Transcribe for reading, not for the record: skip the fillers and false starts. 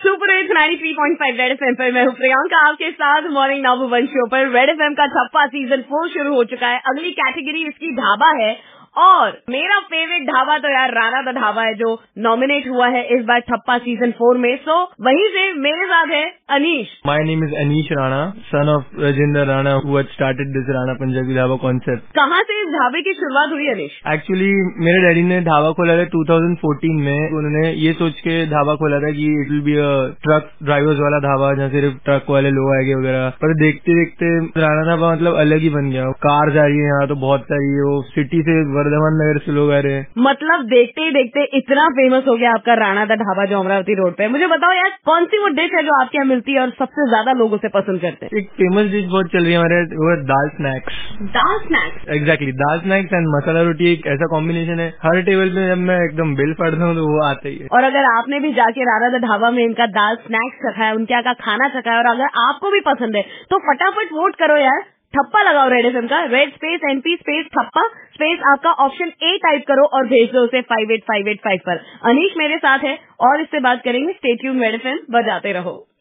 Super hits 93.5 red FM पर मैं हूँ प्रियंका आपके साथ मॉर्निंग नाउ वन शो पर। रेड एफएम का ठप्पा सीजन 4 शुरू हो चुका है। अगली कैटेगरी इसकी ढाबा है और मेरा फेवरेट ढाबा तो यार राणा द ढाबा है, जो नॉमिनेट हुआ है इस बार ठप्पा सीजन 4 में। सो वहीं से मेरे साथ है Anish. My name is Anish Rana, son of Rajinder Rana, who had started this Rana Punjabi Dhaba concept. कहाँ से इस ढाबे की शुरुआत हुई अनीश? Actually, मेरे डैडी ने ढाबा खोला था 2014 में। उन्होंने ये सोच के ढाबा खोला था कि it will be a truck drivers वाला ढाबा, जहाँ सिर्फ ट्रक वाले लोग आएंगे वगैरह। पर देखते देखते राणा ढाबा मतलब अलग ही बन गया। कार जा रही है यहाँ तो बहुत सारी, वो सिटी से वर्धमान नगर से लोग आ रहे हैं। मतलब देखते ही देखते इतना फेमस हो गया आपका राणा द ढाबा जो अमरावती रोड पे है। मुझे बताओ यार, कौन सी वो डिश है जो आपके यहाँ मिलती है और सबसे ज्यादा लोग उसे पसंद करते हैं? एक फेमस डिश बहुत चल रही है हमारे, वो है dal snacks. Dal snacks? Exactly, dal snacks and masala roti एक ऐसा कॉम्बिनेशन है, हर टेबल पे जब मैं एकदम बिल पढ़ता हूँ तो वो आता ही है। और अगर आपने भी जाके राणा द ढाबा में इनका दाल स्नैक्स चखा है, उनके यहाँ का खाना चखा है और अगर आपको भी पसंद है तो फटाफट वोट करो यार। ठप्पा लगाओ रेड एफएम का, रेड स्पेस एनपी स्पेस ठप्पा स्पेस आपका ऑप्शन ए टाइप करो और भेज दो उसे 58585 पर। अनीश मेरे साथ है और इससे बात करेंगे। स्टे ट्यून्ड, रेड एफएम बजाते रहो।